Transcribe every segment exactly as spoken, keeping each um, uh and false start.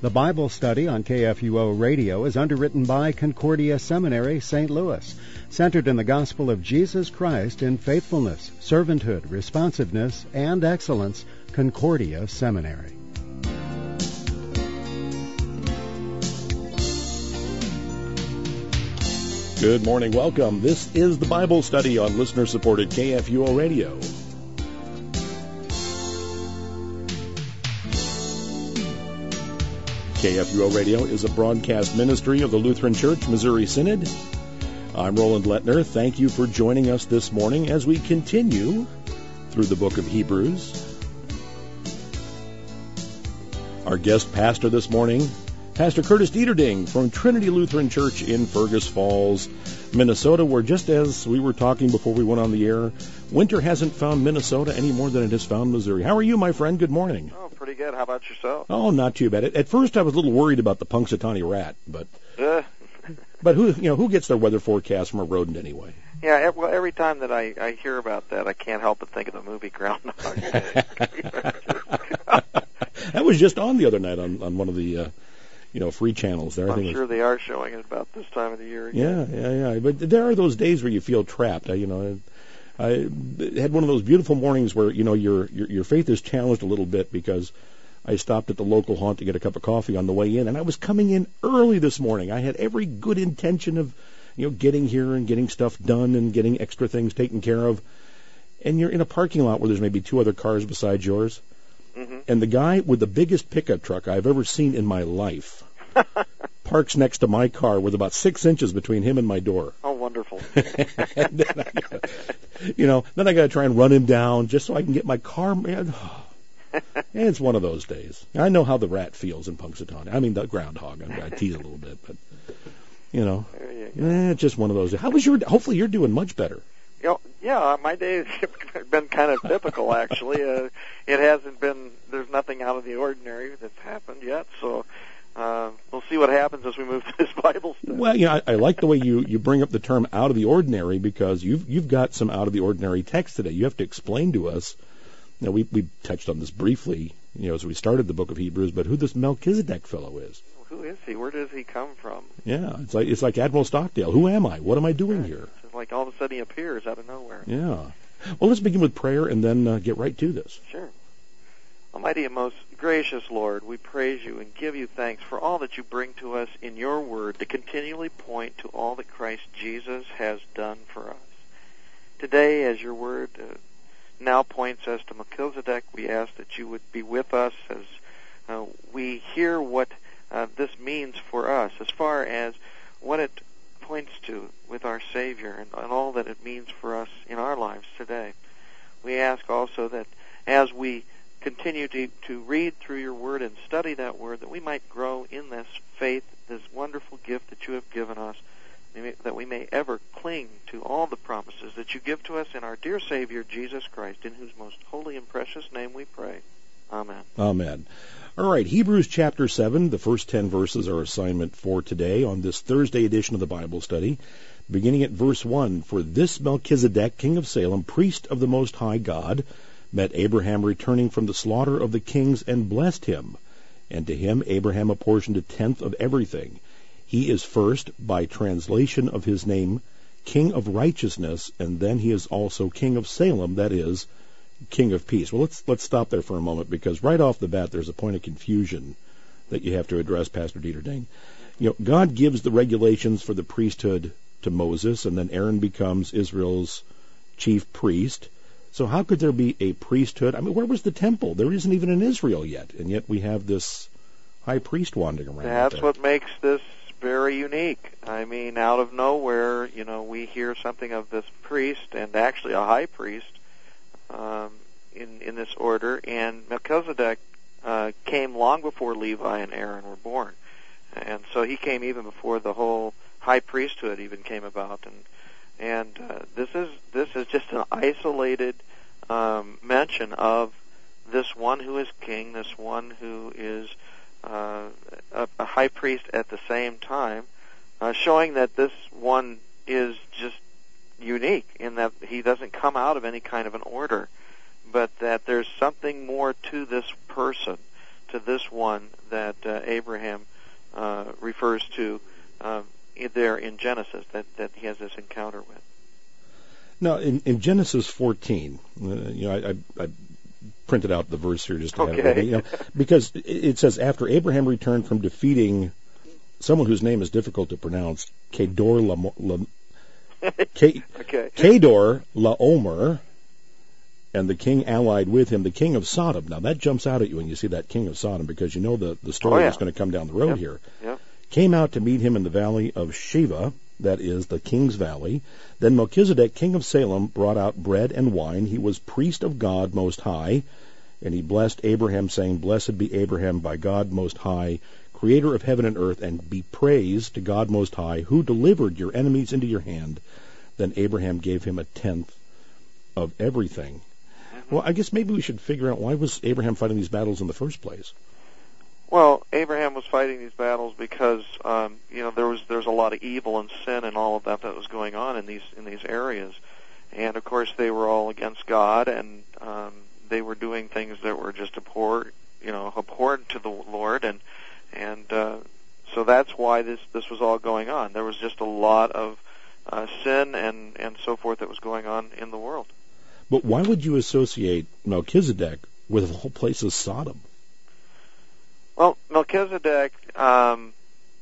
The Bible study on K F U O Radio is underwritten by Concordia Seminary, Saint Louis, centered in the gospel of Jesus Christ in faithfulness, servanthood, responsiveness, and excellence. Concordia Seminary. Good morning. Welcome. This is the Bible study on listener-supported K F U O Radio. K F U O Radio is a broadcast ministry of the Lutheran Church Missouri Synod. I'm Roland Lettner. Thank you for joining us this morning as we continue through the book of Hebrews. Our guest pastor this morning, Pastor Curtis Dieterding from Trinity Lutheran Church in Fergus Falls, Minnesota, where just as we were talking before we went on the air, winter hasn't found Minnesota any more than it has found Missouri. How are you, my friend? Good morning. Oh, pretty good. How about yourself? Oh, not too bad. At, at first, I was a little worried about the Punxsutawney rat, but uh. but who you know who gets their weather forecast from a rodent anyway? Yeah, well, every time that I, I hear about that, I can't help but think of the movie Groundhog Day. That was just on the other night on, on one of the uh, you know free channels there. I I'm think sure was, they are showing it about this time of the year again. Yeah, yeah, yeah. But there are those days where you feel trapped. I, you know, I, I had one of those beautiful mornings where you know your, your your faith is challenged a little bit because I stopped at the local haunt to get a cup of coffee on the way in, and I was coming in early this morning. I had every good intention of you know getting here and getting stuff done and getting extra things taken care of. And you're in a parking lot where there's maybe two other cars besides yours. Mm-hmm. And the guy with the biggest pickup truck I've ever seen in my life parks next to my car with about six inches between him and my door. Oh, wonderful. And then I gotta, you know, then I got to try and run him down just so I can get my car. Man, and it's one of those days. I know how the rat feels in Punxsutawney. I mean, the groundhog. I, mean, I tease a little bit, but, you know, you eh, it's just one of those days. How was your, hopefully you're doing much better. You know, yeah, my days have been kind of typical, actually. Uh, it hasn't been, there's nothing out of the ordinary that's happened yet, so uh, we'll see what happens as we move to this Bible study. Well, you know, I, I like the way you, you bring up the term out of the ordinary because you've you've got some out of the ordinary text today. You have to explain to us, you know, we, we touched on this briefly, you know, as we started the book of Hebrews, but who this Melchizedek fellow is. Who is he? Where does he come from? Yeah, it's like it's like Admiral Stockdale. Who am I? What am I doing here? It's like all of a sudden he appears out of nowhere. Yeah. Well, let's begin with prayer and then uh, get right to this. Sure. Almighty and most gracious Lord, we praise you and give you thanks for all that you bring to us in your word to continually point to all that Christ Jesus has done for us. Today, as your word uh, now points us to Melchizedek, we ask that you would be with us as uh, we hear what uh, this means for us as far as what it points to with our Savior and, and all that it means for us in our lives today. We ask also that as we continue to, to read through your word and study that word, that we might grow in this faith, this wonderful gift that you have given us, that we may ever cling to all the promises that you give to us in our dear Savior, Jesus Christ, in whose most holy and precious name we pray. Amen. Amen. All right, Hebrews chapter seven, the first ten verses are assignment for today on this Thursday edition of the Bible study. Beginning at verse one, for this Melchizedek, king of Salem, priest of the Most High God, met Abraham returning from the slaughter of the kings and blessed him. And to him Abraham apportioned a tenth of everything. He is first, by translation of his name, King of Righteousness, and then he is also King of Salem, that is, King of Peace. Well, let's let's stop there for a moment, because right off the bat there's a point of confusion that you have to address, Pastor Dieterding. You know, God gives the regulations for the priesthood to Moses, and then Aaron becomes Israel's chief priest. So how could there be a priesthood? I mean, where was the temple? There isn't even in Israel yet, and yet we have this high priest wandering around. That's what makes this very unique. I mean, out of nowhere, you know, we hear something of this priest, and actually a high priest, um, in, in this order, and Melchizedek uh, came long before Levi and Aaron were born. And so he came even before the whole high priesthood even came about, and and uh, this is this is just an isolated um, mention of this one who is king, this one who is uh, a, a high priest at the same time, uh, showing that this one is just unique in that he doesn't come out of any kind of an order, but that there's something more to this person, to this one that uh, Abraham uh, refers to uh, there in Genesis, that, that he has this encounter with. Now, in, in Genesis fourteen, uh, you know, I, I, I printed out the verse here just to okay. have it, you know, because it says, after Abraham returned from defeating someone whose name is difficult to pronounce, Kedor La, La, K, okay. Kedor Laomer, and the king allied with him, the king of Sodom. Now, that jumps out at you when you see that king of Sodom, because you know the, the story oh, yeah. that's going to come down the road yep. here. Yep. Came out to meet him in the valley of Sheva, that is, the king's valley. Then Melchizedek, king of Salem, brought out bread and wine. He was priest of God Most High, and he blessed Abraham, saying, Blessed be Abraham by God Most High, creator of heaven and earth, and be praised to God Most High, who delivered your enemies into your hand. Then Abraham gave him a tenth of everything. Well, I guess maybe we should figure out, why was Abraham fighting these battles in the first place? Well, Abraham was fighting these battles because um, you know there was there's a lot of evil and sin and all of that that was going on in these in these areas, and of course they were all against God, and um, they were doing things that were just abhorrent, you know, abhorrent to the Lord, and and uh, so that's why this this was all going on. There was just a lot of uh, sin and and so forth that was going on in the world. But why would you associate Melchizedek with the whole place of Sodom? Well, Melchizedek, um,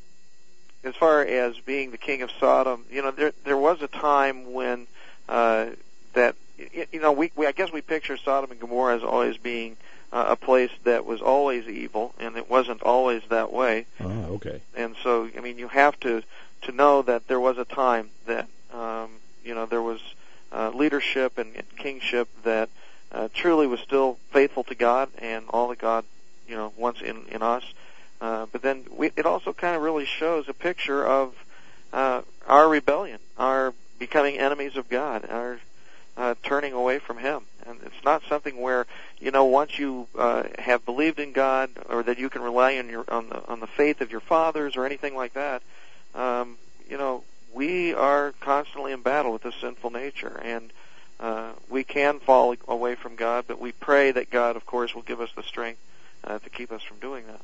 as far as being the king of Sodom, you know, there there was a time when uh, that you know we, we I guess we picture Sodom and Gomorrah as always being uh, a place that was always evil, and it wasn't always that way. Ah, okay. And so, I mean, you have to to know that there was a time that um, you know there was uh, leadership and, and kingship that uh, truly was still faithful to God and all that God, you know, once in, in us. Uh, but then we, it also kind of really shows a picture of uh, our rebellion, our becoming enemies of God, our uh, turning away from Him. And it's not something where, you know, once you uh, have believed in God, or that you can rely on your on the on the faith of your fathers or anything like that. Um, you know, we are constantly in battle with this sinful nature, and uh, we can fall away from God. But we pray that God, of course, will give us the strength Uh, to keep us from doing that.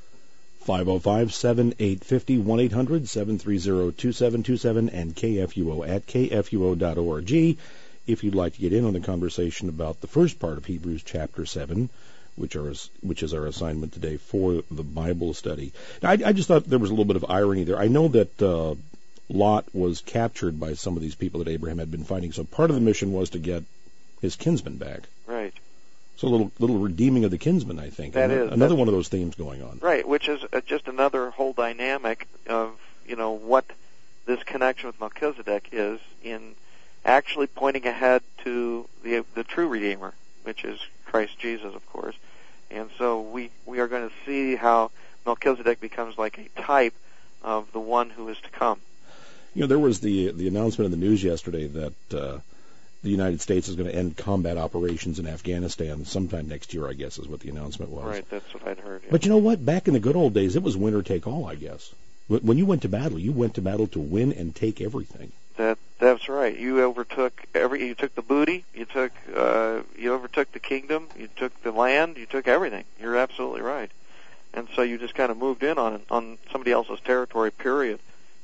five oh five, seven eight five oh, one eight hundred, seven three zero, two seven two seven, and K F U O at K F U O dot org if you'd like to get in on the conversation about the first part of Hebrews chapter seven, which are which is our assignment today for the Bible study. Now, I, I just thought there was a little bit of irony there. I know that uh, Lot was captured by some of these people that Abraham had been fighting, so part of the mission was to get his kinsman back. Right. So a little little redeeming of the kinsman, I think. That another, is another one of those themes going on. Right, which is uh, just another whole dynamic of, you know, what this connection with Melchizedek is in actually pointing ahead to the the true Redeemer, which is Christ Jesus, of course. And so we we are going to see how Melchizedek becomes like a type of the one who is to come. You know, there was the the announcement in the news yesterday that uh, the United States is going to end combat operations in Afghanistan sometime next year, I guess, is what the announcement was. Right, that's what I'd heard. Yeah. But you know what? Back in the good old days, it was winner take all, I guess. When you went to battle, you went to battle to win and take everything. That that's right. You overtook every. You took the booty. You took. Uh, you overtook the kingdom. You took the land. You took everything. You're absolutely right. And so you just kind of moved in on on somebody else's territory. Period.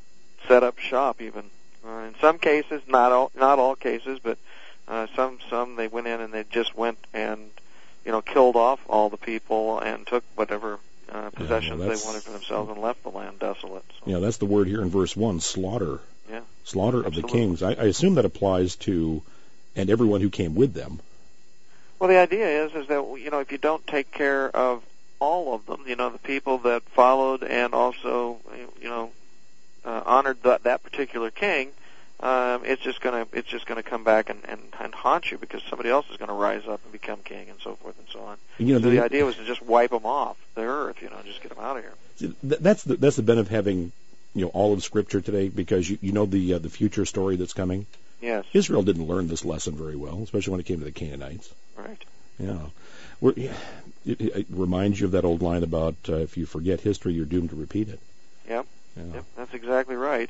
Set up shop, even. Uh, in some cases, not all, not all cases, but uh, some some they went in and they just went and, you know, killed off all the people and took whatever uh, possessions yeah, well, they wanted for themselves and left the land desolate. So. Yeah, that's the word here in verse one: slaughter. Yeah, slaughter absolutely. of the kings. I, I assume that applies to, and everyone who came with them. Well, the idea is is that, you know, if you don't take care of all of them, you know, the people that followed and also, you know, uh, honored that, that particular king, um, it's just gonna it's just gonna come back and, and, and haunt you, because somebody else is going to rise up and become king and so forth and so on. You know, so the, the idea was to just wipe them off the earth, you know, just get them out of here. That's the that's the benefit of having, you know, all of Scripture today, because you you know the uh, the future story that's coming. Yes. Israel didn't learn this lesson very well, especially when it came to the Canaanites. Right. Yeah. We're, yeah. It, it reminds you of that old line about uh, if you forget history, you're doomed to repeat it. Yep. Yeah. Yep. That's exactly right.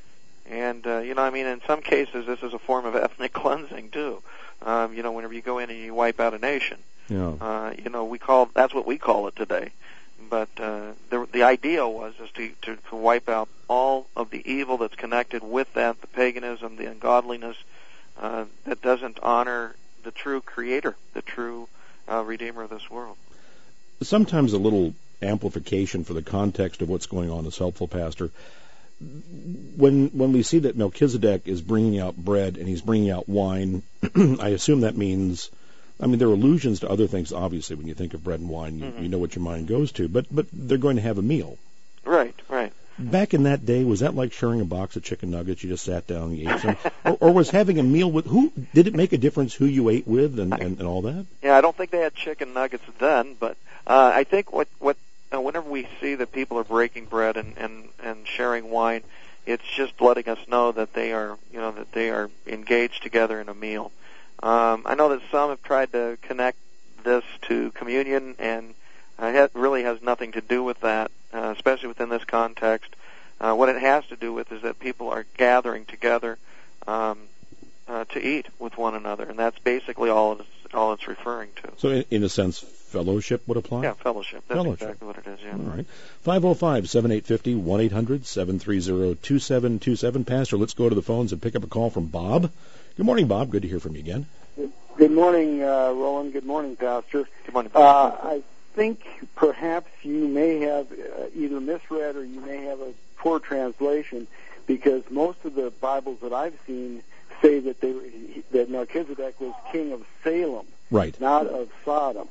And, uh, you know, I mean, in some cases, this is a form of ethnic cleansing, too. Um, you know, whenever you go in and you wipe out a nation. Yeah. Uh, you know, we call that's what we call it today. But uh, the the idea was is to, to to wipe out all of the evil that's connected with that, the paganism, the ungodliness uh, that doesn't honor the true Creator, the true uh, Redeemer of this world. Sometimes a little amplification for the context of what's going on is helpful, Pastor. When when we see that Melchizedek is bringing out bread and he's bringing out wine, I assume that means, I mean, there are allusions to other things, obviously, when you think of bread and wine, you, mm-hmm. you know what your mind goes to, but but they're going to have a meal. Right, right. Back in that day, was that like sharing a box of chicken nuggets? You just sat down and you ate some? or, or was having a meal with, who, did it make a difference who you ate with and, and, and all that? Yeah, I don't think they had chicken nuggets then, but uh, I think what, what uh, whenever we see that people are breaking bread and, and, and sharing wine, it's just letting us know that they are, you know, that they are engaged together in a meal. Um, I know that some have tried to connect this to communion, and uh, it really has nothing to do with that, uh, especially within this context. Uh, what it has to do with is that people are gathering together um, uh, to eat with one another, and that's basically all it's, all it's referring to. So, in, in a sense, fellowship would apply? Yeah, fellowship. That's fellowship. exactly what it is, yeah. All right. five oh five, seven eight five oh, one eight hundred, seven three zero, two seven two seven. Pastor, let's go to the phones and pick up a call from Bob. Good morning, Bob. Good to hear from you again. Good morning, uh, Roland. Good morning, Pastor. Good morning, Pastor. Uh, I think perhaps you may have uh, either misread or you may have a poor translation, because most of the Bibles that I've seen say that they that Melchizedek was king of Salem, right, not of Sodom.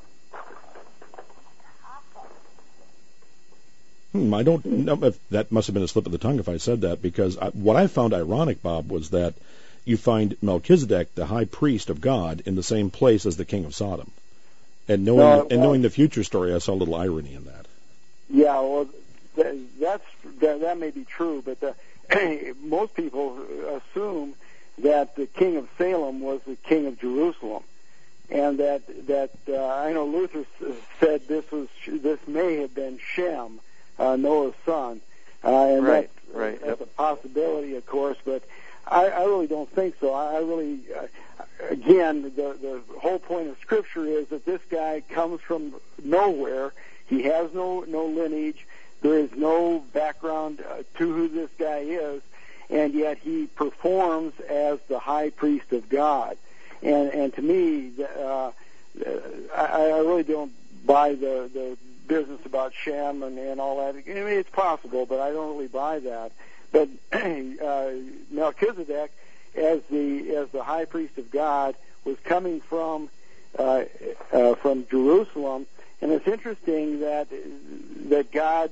Hmm, I don't know if that must have been a slip of the tongue if I said that, because I, what I found ironic, Bob, was that you find Melchizedek, the high priest of God, in the same place as the king of Sodom. And knowing no, and well, knowing the future story, I saw a little irony in that. Yeah, well, that, that's that, that may be true, but the, most people assume that the king of Salem was the king of Jerusalem, and that that uh, I know Luther said this was this may have been Shem, uh, Noah's son, uh, and right, that, right, that's yep. a possibility, of course, but I, I really don't think so. I, I really, uh, again, the the whole point of Scripture is that this guy comes from nowhere. He has no no lineage. There is no background uh, to who this guy is, and yet he performs as the high priest of God. And and to me, uh, I, I really don't buy the the business about Shem and, and all that. I mean, it's possible, but I don't really buy that. But uh, Melchizedek, as the as the high priest of God, was coming from uh, uh, from Jerusalem, and it's interesting that that God,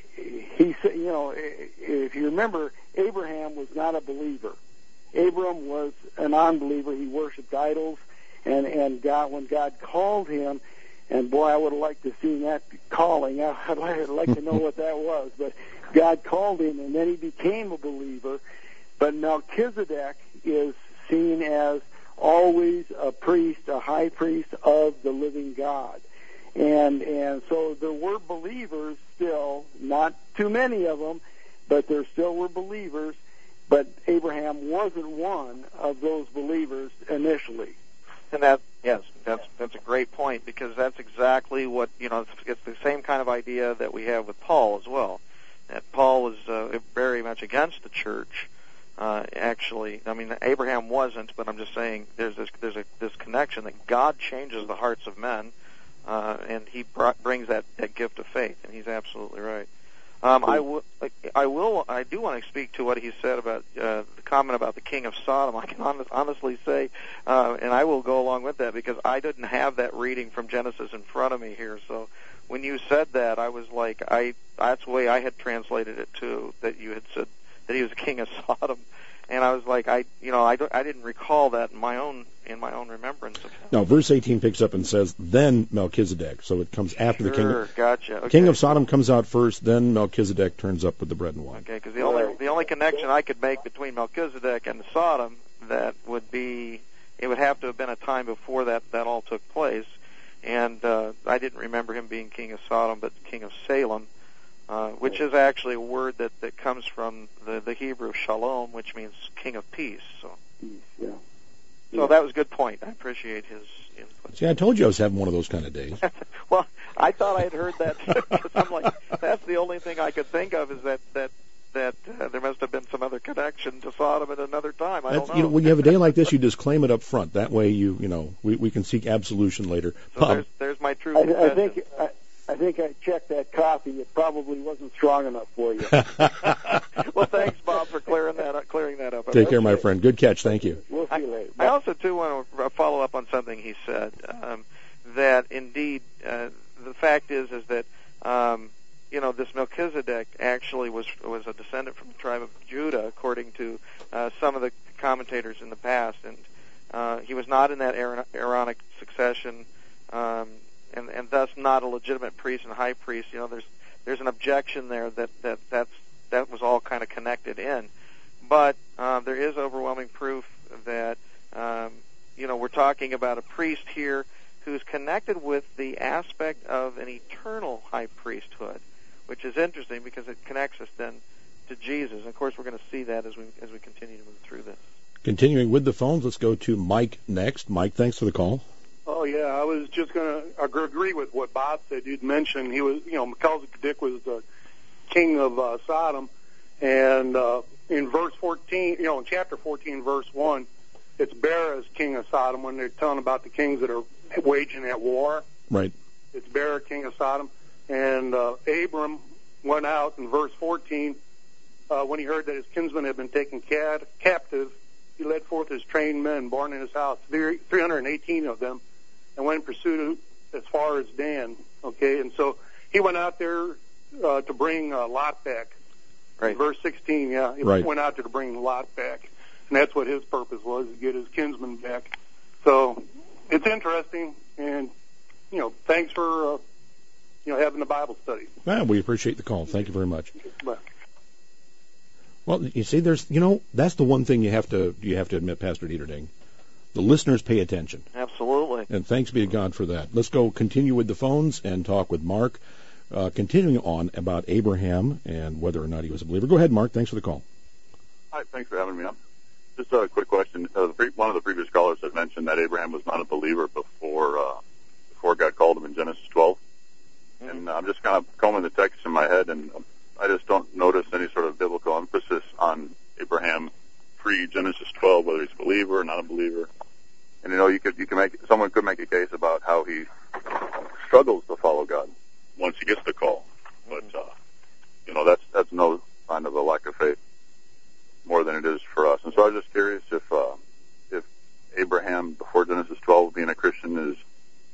he you know, if you remember, Abraham was not a believer. Abram was an unbeliever. He worshipped idols, and and God, when God called him, and boy, I would have liked to have seen that calling. I'd like, I'd like to know what that was, but God called him, and then he became a believer. But Melchizedek is seen as always a priest, a high priest of the living God. And and so there were believers still, not too many of them, but there still were believers. But Abraham wasn't one of those believers initially. And that, yes, that's that's a great point, because that's exactly what, you know, it's, it's the same kind of idea that we have with Paul as well. That Paul was uh, very much against the church. Uh, actually, I mean, Abraham wasn't, but I'm just saying there's this there's a this connection that God changes the hearts of men, uh, and He brought, brings that, that gift of faith, and he's absolutely right. Um, I will, I will, I do want to speak to what he said about uh, the comment about the king of Sodom. I can honest, honestly say, uh, and I will go along with that, because I didn't have that reading from Genesis in front of me here. So when you said that, I was like, I that's the way I had translated it too. That you had said that he was the king of Sodom, and I was like, I, you know, I, don't, I didn't recall that in my own in my own remembrance of him. Now, verse eighteen picks up and says, "Then Melchizedek." So it comes after sure, the king. Of, gotcha. Okay. King of Sodom comes out first, then Melchizedek turns up with the bread and wine. Okay, because the only the only connection I could make between Melchizedek and Sodom, that would be, it would have to have been a time before that that all took place, and uh, I didn't remember him being king of Sodom, but king of Salem, uh, which is actually a word that, that comes from the, the Hebrew shalom, which means king of peace. So, yeah. So that was a good point. I appreciate his input. See, I told you I was having one of those kind of days. Well, I thought I had heard that too. I'm like, that's the only thing I could think of is that that that uh, there must have been some other connection to Sodom at another time. I That's, don't know. You know, when you have a day like this, you just claim it up front. That way, you you know, we, we can seek absolution later. So Bob. there's, there's my true I, confession. I think I, I think I checked that coffee. It probably wasn't strong enough for you. Well, thanks, Bob, for clearing that up. Clearing that up. Take care, my friend. Good catch. Thank you. We'll see I, you later. I also too want to follow up on something he said. Um, that indeed, uh, the fact is, is that um, you know this Melchizedek actually was was a descendant from the tribe of Judah, according to uh, some of the commentators in the past, and uh, he was not in that Aaron, Aaronic succession, um, and and thus not a legitimate priest and high priest. You know, there's there's an objection there that that that's that was all kind of connected in, but uh, there is overwhelming proof that um, you know we're talking about a priest here who's connected with the aspect of an eternal high priesthood, which is interesting because it connects us then to Jesus. And of course, we're going to see that as we as we continue to move through this. Continuing with the phones, let's go to Mike next. Mike, thanks for the call. Oh yeah, I was just going to agree with what Bob said. You'd mentioned he was, you know, Melchizedek was the king of uh, Sodom, and uh, in verse fourteen, you know, in chapter fourteen, verse one, it's Bera as king of Sodom when they're telling about the kings that are waging that war. Right. It's Bera, king of Sodom, and uh, Abram went out in verse fourteen uh, when he heard that his kinsmen had been taken cad- captive. He led forth his trained men born in his house, three hundred eighteen of them, and went in pursuit as far as Dan. Okay, and so he went out there uh, to bring uh, Lot back. Right. In verse sixteen, yeah, he right. went out there to bring Lot back, and that's what his purpose was, to get his kinsmen back. So it's interesting, and you know, thanks for uh, you know having the Bible study. Well, we appreciate the call. Thank you very much. Bye. Well, you see, there's, you know, that's the one thing you have to you have to admit, Pastor Dieterding. The listeners pay attention. Absolutely. And thanks be to God for that. Let's go continue with the phones and talk with Mark, uh, continuing on about Abraham and whether or not he was a believer. Go ahead, Mark. Thanks for the call. Hi, thanks for having me on. Just a quick question. Uh, the pre- one of the previous callers had mentioned that Abraham was not a believer before uh, before God called him in Genesis twelve. Mm-hmm. And I'm just kind of combing the text in my head, and I just don't notice any sort of biblical emphasis on Abraham pre-Genesis twelve, whether he's a believer or not a believer. And you know, you could you can make someone could make a case about how he struggles to follow God once he gets the call, but uh, you know that's that's no sign of a lack of faith more than it is for us. And so I was just curious if uh, if Abraham before Genesis twelve being a Christian is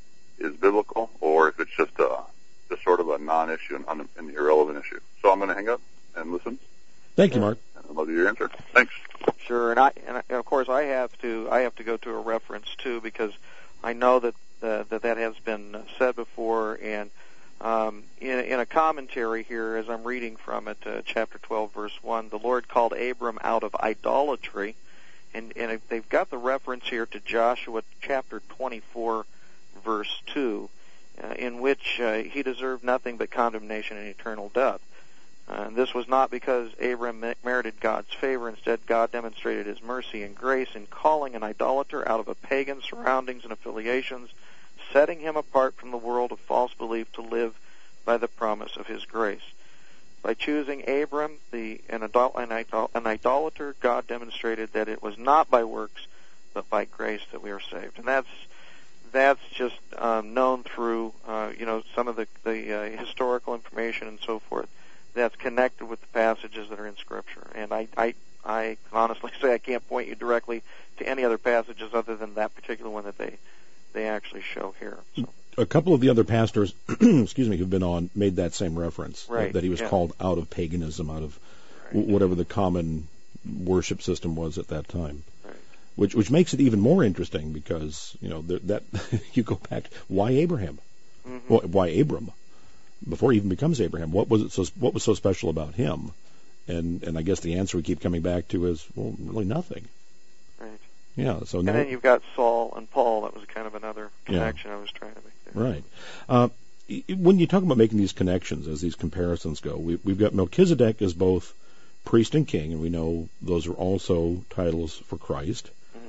is biblical, or if it's just a just sort of a non-issue and an irrelevant issue. So I'm going to hang up and listen. Thank you, Mark. I'd love your answer. Thanks. Sure, and I and, I, and of course I have to I have to go to a reference too, because I know that uh, that that has been said before, and um, in, in a commentary here, as I'm reading from it, uh, chapter twelve, verse one, the Lord called Abram out of idolatry, and and they've got the reference here to Joshua chapter twenty-four, verse two. Uh, in which uh, he deserved nothing but condemnation and eternal death. Uh, and this was not because Abram merited God's favor. Instead, God demonstrated his mercy and grace in calling an idolater out of a pagan surroundings and affiliations, setting him apart from the world of false belief to live by the promise of his grace. By choosing Abram, the, an, idol, an, idol, an idolater, God demonstrated that it was not by works, but by grace that we are saved. And that's That's just um, known through, uh, you know, some of the, the uh, historical information and so forth that's connected with the passages that are in Scripture. And I, I, I can honestly say I can't point you directly to any other passages other than that particular one that they, they actually show here. So. A couple of the other pastors, excuse me, who've been on made that same reference, right. that, that he was yeah. called out of paganism, out of right. w- whatever the common worship system was at that time. Right. Which which makes it even more interesting because, you know, the, that you go back, why Abraham? Mm-hmm. Well, why Abram? Before he even becomes Abraham, what was it so what was so special about him? And and I guess the answer we keep coming back to is, well, really nothing. Right. Yeah. So and now, then you've got Saul and Paul. That was kind of another connection yeah. I was trying to make there. Right. Uh, when you talk about making these connections, as these comparisons go, we, we've got Melchizedek as both priest and king, and we know those are also titles for Christ.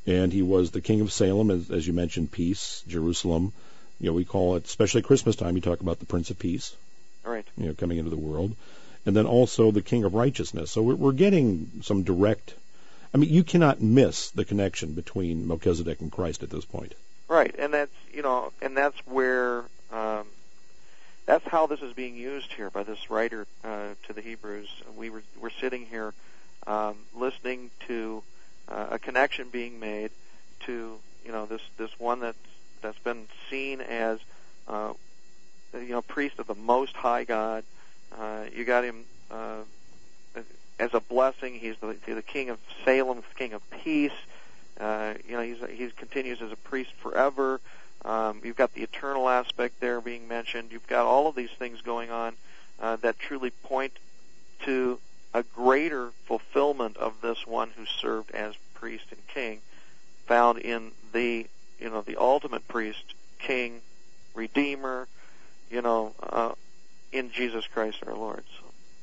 and he was the king of Salem, as, as you mentioned, peace, Jerusalem. You know, we call it, especially at Christmas time, you talk about the Prince of Peace. All right. You know, coming into the world. And then also the king of righteousness. So we're, we're getting some direct, I mean, you cannot miss the connection between Melchizedek and Christ at this point. Right, and that's, you know, and that's where, um, that's how this is being used here by this writer uh, to the Hebrews. We were, we're sitting here um, listening to uh, a connection being made to, you know, this, this one that's, that's been seen as, uh, you know, priest of the Most High God. Uh, you got him uh, as a blessing. He's the, the king of Salem, king of peace. Uh, you know, he's, he continues as a priest forever. Um, you've got the eternal aspect there being mentioned. You've got all of these things going on uh, that truly point to a greater fulfillment of this one who served as priest and king, found in the, you know, the ultimate priest, king, redeemer, you know, uh, in Jesus Christ our Lord. So.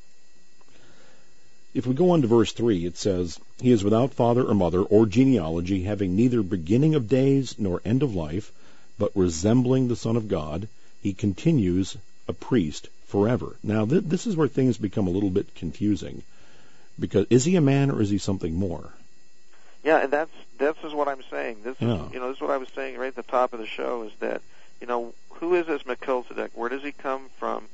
If we go on to verse three, it says, "He is without father or mother or genealogy, having neither beginning of days nor end of life, but resembling the Son of God, he continues a priest forever." Now, th- this is where things become a little bit confusing, because is he a man or is he something more? Yeah, and that's this is what I'm saying. This yeah. is, you know, this is what I was saying right at the top of the show, is that, you know, who is this Melchizedek? Where does he come from?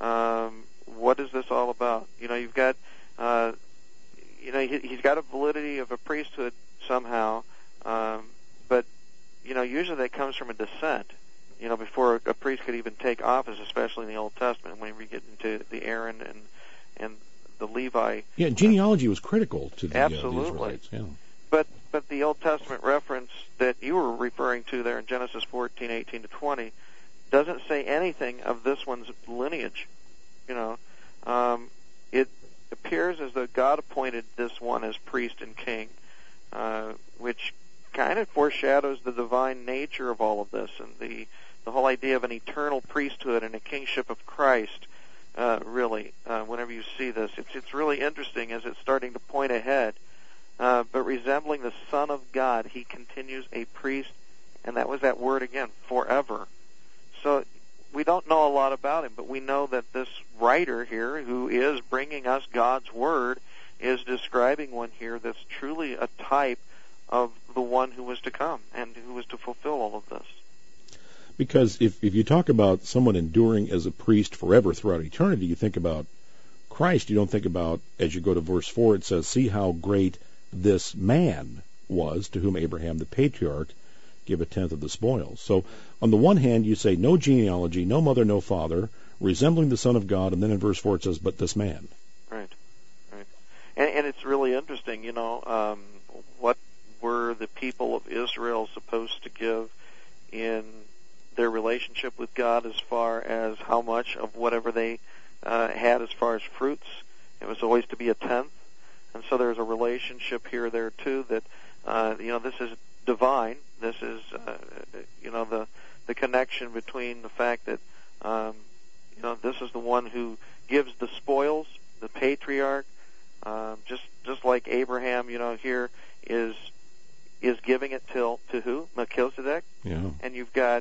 Um, what is this all about? You know, you've got, uh, you know, he, he's got a validity of a priesthood somehow, um, but, you know, usually that comes from a descent, you know, before a priest could even take office, especially in the Old Testament, when we get into the Aaron and and the Levi. Yeah, genealogy was critical to the, Absolutely. Uh, the Israelites. Yeah. But but the Old Testament reference that you were referring to there in Genesis fourteen, eighteen to twenty doesn't say anything of this one's lineage. You know, um, it appears as though God appointed this one as priest and king, uh, which kind of foreshadows the divine nature of all of this, and the the whole idea of an eternal priesthood and a kingship of Christ. Uh, really, uh, whenever you see this, it's it's really interesting as it's starting to point ahead. Uh, but resembling the Son of God, he continues a priest, and that was that word again, forever. So we don't know a lot about him, but we know that this writer here, who is bringing us God's word, is describing one here that's truly a type of the one who was to come and who was to fulfill all of this. Because if, if you talk about someone enduring as a priest forever throughout eternity, you think about Christ. You don't think about, as you go to verse four, it says, "See how great this man was, to whom Abraham the patriarch gave a tenth of the spoils." So on the one hand, you say no genealogy, no mother, no father, resembling the Son of God, and then in verse four it says, "But this man." Right, right. And, and it's really interesting, you know, um, what were the people of Israel supposed to give in their relationship with God as far as how much of whatever they uh, had as far as fruits? It was always to be a tenth. And so there's a relationship here there too that, uh, you know, this is divine. This is, uh, you know, the the connection between the fact that, um, you know, this is the one who gives the spoils, the patriarch, uh, just just like Abraham, you know, here is is giving it till to who? Melchizedek. Yeah. And you've got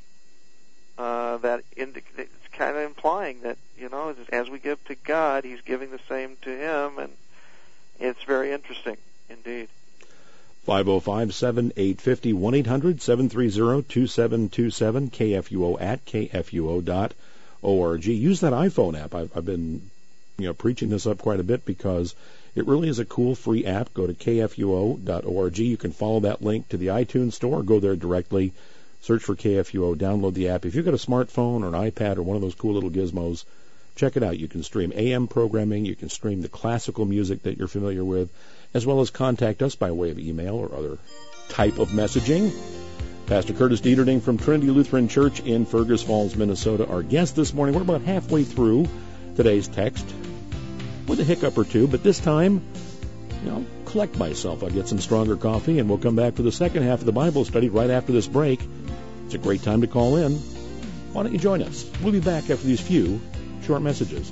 uh, that indi- it's kind of implying that, you know, as we give to God, He's giving the same to Him, and it's very interesting indeed. five oh five, seven eight five oh, one eight hundred, seven three zero, two seven two seven, K F U O at K F U O dot org. Use that iPhone app. I've, I've been, you know, preaching this up quite a bit because it really is a cool free app. Go to K F U O dot org. You can follow that link to the iTunes store. Go there directly. Search for K F U O. Download the app. If you've got a smartphone or an iPad or one of those cool little gizmos, check it out. You can stream A M programming. You can stream the classical music that you're familiar with, as well as contact us by way of email or other type of messaging. Pastor Curtis Dieterding from Trinity Lutheran Church in Fergus Falls, Minnesota, our guest this morning. We're about halfway through today's text with a hiccup or two, but this time, you know, collect myself. I'll get some stronger coffee, and we'll come back for the second half of the Bible study right after this break. It's a great time to call in. Why don't you join us? We'll be back after these few short messages.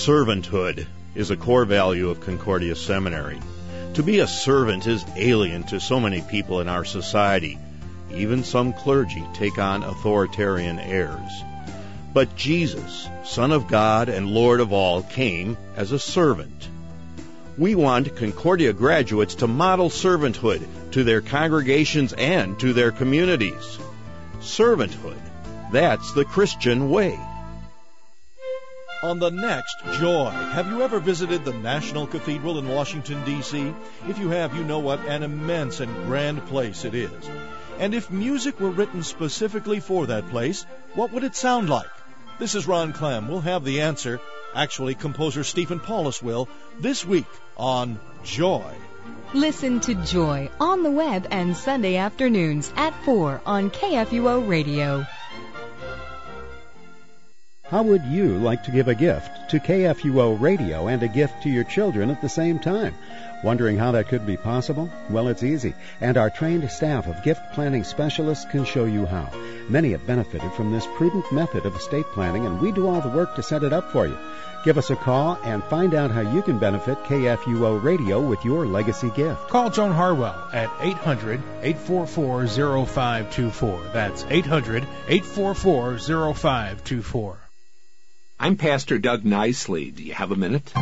Servanthood is a core value of Concordia Seminary. To be a servant is alien to so many people in our society. Even some clergy take on authoritarian airs. But Jesus, Son of God and Lord of all, came as a servant. We want Concordia graduates to model servanthood to their congregations and to their communities. Servanthood, that's the Christian way. On the next Joy, have you ever visited the National Cathedral in Washington, D C? If you have, you know what an immense and grand place it is. And if music were written specifically for that place, what would it sound like? This is Ron Clem. We'll have the answer. Actually, composer Stephen Paulus will, this week on Joy. Listen to Joy on the web and Sunday afternoons at four on K F U O Radio. How would you like to give a gift to K F U O Radio and a gift to your children at the same time? Wondering how that could be possible? Well, it's easy, and our trained staff of gift planning specialists can show you how. Many have benefited from this prudent method of estate planning, and we do all the work to set it up for you. Give us a call and find out how you can benefit K F U O Radio with your legacy gift. Call Joan Harwell at eight hundred, eight four four, zero five two four. That's eight hundred, eight four four, zero five two four. I'm Pastor Doug Nicely. Do you have a minute?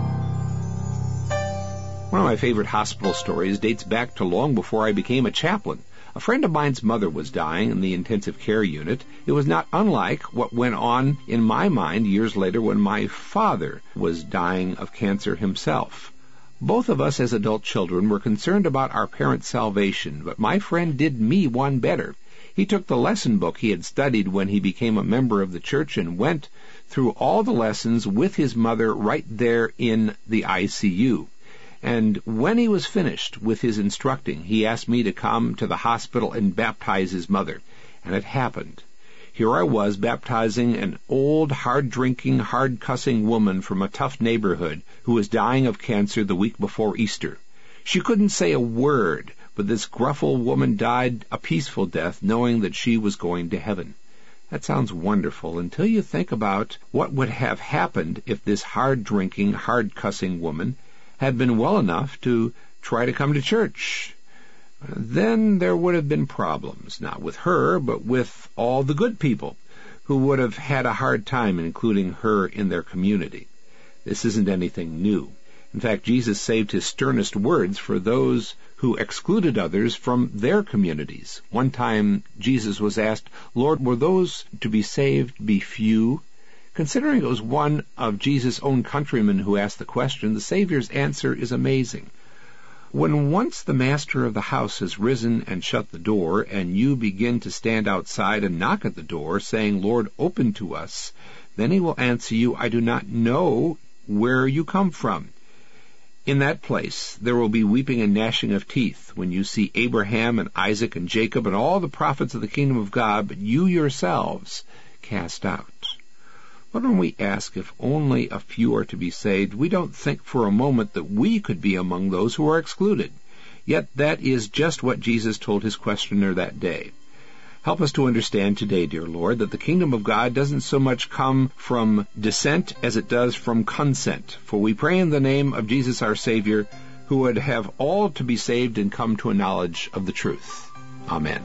One of my favorite hospital stories dates back to long before I became a chaplain. A friend of mine's mother was dying in the intensive care unit. It was not unlike what went on in my mind years later when my father was dying of cancer himself. Both of us as adult children were concerned about our parents' salvation, but my friend did me one better. He took the lesson book he had studied when he became a member of the church and went through all the lessons with his mother right there in the I C U. And when he was finished with his instructing, he asked me to come to the hospital and baptize his mother. And it happened. Here I was baptizing an old, hard-drinking, hard-cussing woman from a tough neighborhood who was dying of cancer the week before Easter. She couldn't say a word, but this gruff old woman died a peaceful death, knowing that she was going to heaven. That sounds wonderful until you think about what would have happened if this hard-drinking, hard-cussing woman had been well enough to try to come to church. Then there would have been problems, not with her, but with all the good people who would have had a hard time including her in their community. This isn't anything new. In fact, Jesus saved his sternest words for those who excluded others from their communities. One time, Jesus was asked, "Lord, will those to be saved be few?" Considering it was one of Jesus' own countrymen who asked the question, the Savior's answer is amazing. When once the master of the house has risen and shut the door, and you begin to stand outside and knock at the door, saying, "Lord, open to us," then he will answer you, "I do not know where you come from." In that place there will be weeping and gnashing of teeth when you see Abraham and Isaac and Jacob and all the prophets of the kingdom of God, but you yourselves cast out. But when we ask if only a few are to be saved, we don't think for a moment that we could be among those who are excluded. Yet that is just what Jesus told his questioner that day. Help us to understand today, dear Lord, that the kingdom of God doesn't so much come from dissent as it does from consent. For we pray in the name of Jesus our Savior, who would have all to be saved and come to a knowledge of the truth. Amen.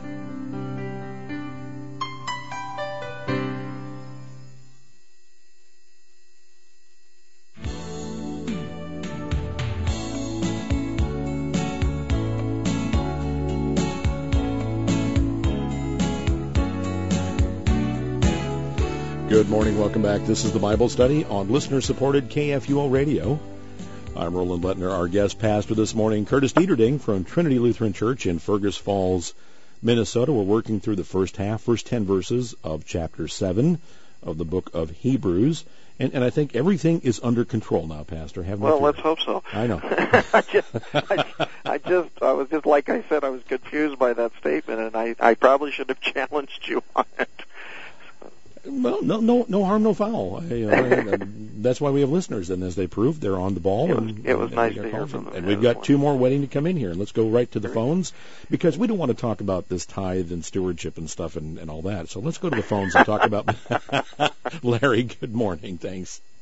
Good morning. Welcome back. This is the Bible Study on listener-supported K F U O Radio. I'm Roland Lettner. Our guest pastor this morning, Curtis Dieterding from Trinity Lutheran Church in Fergus Falls, Minnesota. We're working through the first half, first ten verses of chapter seven of the book of Hebrews. And, and I think everything is under control now, Pastor. Have well, let's hope so. I know. I just, I, I just, I was just like I said, I was confused by that statement, and I, I probably should have challenged you on it. Well, no, no, no harm, no foul. I, uh, that's why we have listeners, and as they proved, they're on the ball. It was, and, it was and nice to hear from them. And we've got two more waiting to come in here. And let's go right to the phones, because we don't want to talk about this tithe and stewardship and stuff and, and all that. So let's go to the phones and talk about Larry. Good morning. Thanks.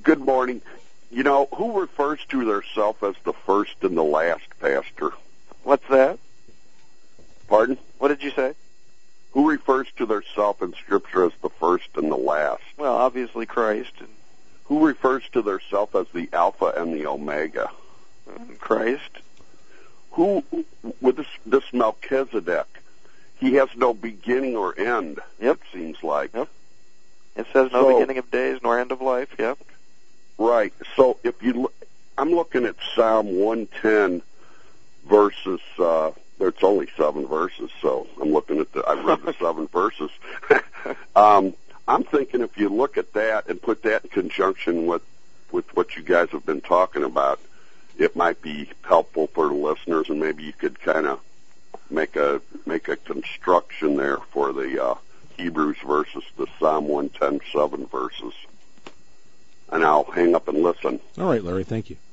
Good morning. You know, who refers to theirself as the first and the last, Pastor? What's that? Pardon? What did you say? Who refers to theirself in Scripture as the first and the last? Well, obviously Christ. And who refers to theirself as the Alpha and the Omega? Christ. Who, with this, this Melchizedek, he has no beginning or end, yep. it seems like. Yep. It says no so, beginning of days nor end of life, yep. Right. So if you look, I'm looking at Psalm one ten verses, uh, it's only seven verses, so I'm looking at the, I read the seven verses. um, I'm thinking if you look at that and put that in conjunction with, with what you guys have been talking about, it might be helpful for the listeners, and maybe you could kind of make a make a construction there for the uh, Hebrews verses, the Psalm one ten seven verses. And I'll hang up and listen. All right, Larry, thank you.